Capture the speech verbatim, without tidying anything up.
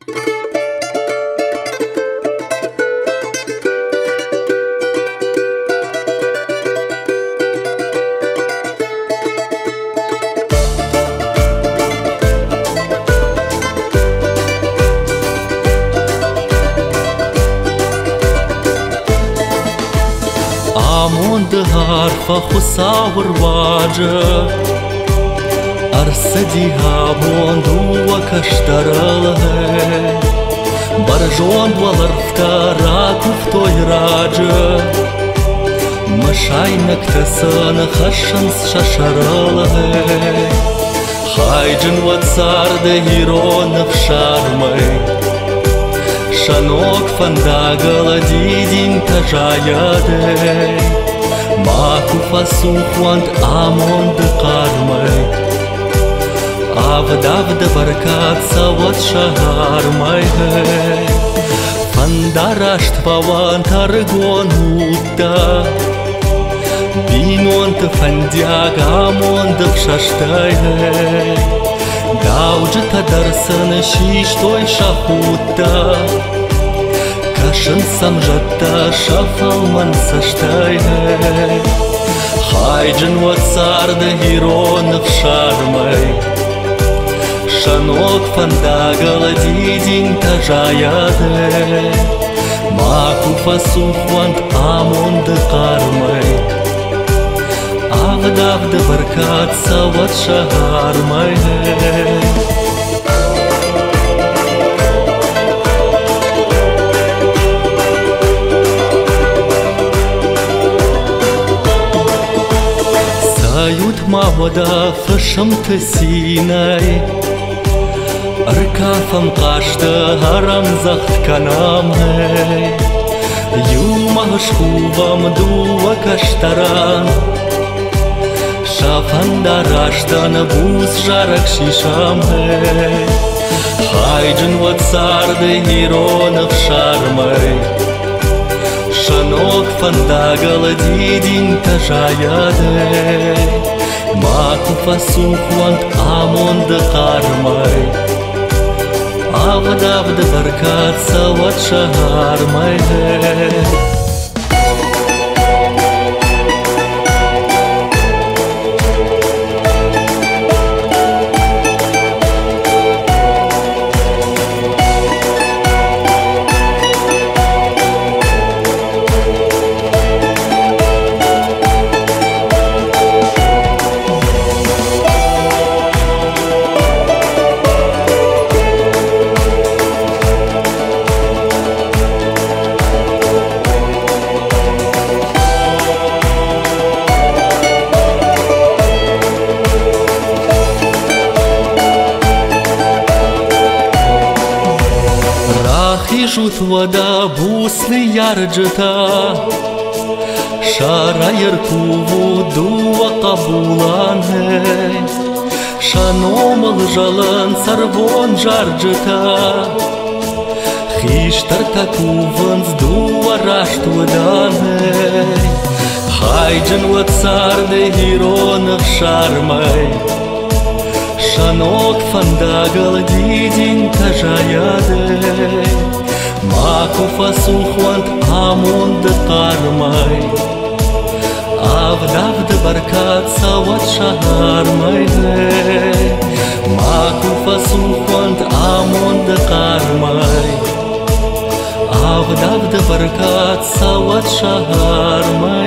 Amon de harfa husaur waja Arsadi hamon dua kashtaral hai Barjon walarfta rakuf toy raja Mashaynak tasan khashans shasharal hai Hayjin watsar de hiron fsharmai Shanok fandagala didin tajayade Maku fasukhwant amon de qarmai Avdav de barkat sawat shahar mai hai Fandarasht pavant argon hutta Binont fandiag amon de pshashtai hai Gaujta darsan shishtoy shahutta Kashan samjata shafal man sashtai hai Hayjin watsar de hiron fsharmai Shanok fandagala didin tajayade Maku fasukhwant amon de qarmai Avdav de barkat sawat shahar mai hai Sayut mawada fasham tsinai Arkafam qashta haram zakht kanam hai Yum ashkuvam dua kashtaran Shafandarashtan buz jarak shisham hai Hayjin watsar de hiron fsharmai Shanok fandagala didin tajayade Maku fasukhwant amon de qarmai Avdav de barkat sawat shahar mai hai Jut vada busli yarjta Shara yarkuvu dua qabulan hai Shanomul jalan sarvon jarjta Khishtar takuvans dua rashtudan hai Hayjin watsar de hiron fsharmai Shanok fandagal didin tajayade Maku fasukhwant amon de qarmai Avdav de barkat sawat shahar mai hai Maku fasukhwant amon de qarmai Avdav de barkat sawat shahar mai